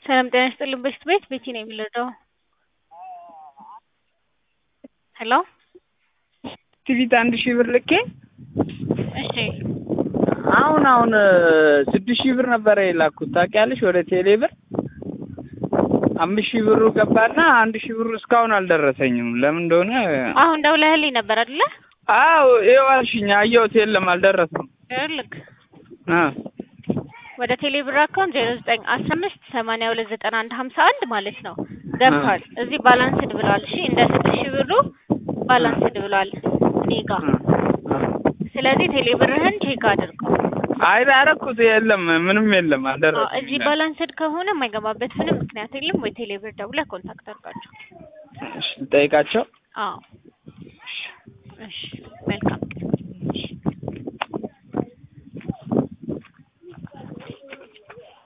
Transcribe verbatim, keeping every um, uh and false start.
ሰላም ጤና ይስጥልኝ በሽት ቤት ቤቲ ነኝ የምልደው ሄሎ ቲቪት አንድ ሺህ ብር ልኬ እሺ አሁን አሁን ስድስት ሺህ ብር ነበር የላኩት ታውቂያለሽ ወደ ቴሌ ብር አምስት ሺህ ብሩ ገባና አንድ ሺህ ብሩ እስካሁን አልደረሰኝም ለምን እንደሆነ አሁን ደውለህልኝ ነበር አይደለ አዎ ይኸው አልሽኝ አየሁት የለም አልደረሰም ይኸውልህ አ ወደ ቴሌ ብር አካውንት ዜሮ ዘጠኝ አስራ አምስት ሰማንያ ሁለት ዘጠና አንድ ሀምሳ አንድ ማለት ነው ገብቷል እዚህ ባላንስድ ብሏል እሺ እንደ ስድስት ሺህ ብሩ ባላንስድ ብሏል እኔ ጋር ስለዚህ ቴሌ ብርህን ቼክ አድርገው አይ አደረኩት የለም ምንም የለም አልደረሰም እዚህ ባላንስድ ከሆነ የማይገባበት ምንም ምክንያት የለም ወይ ቴሌ ብር ደውለህ ኮንታክት አድርጋቸው እሺ ጠይቃቸው አዎ እሺ መልካም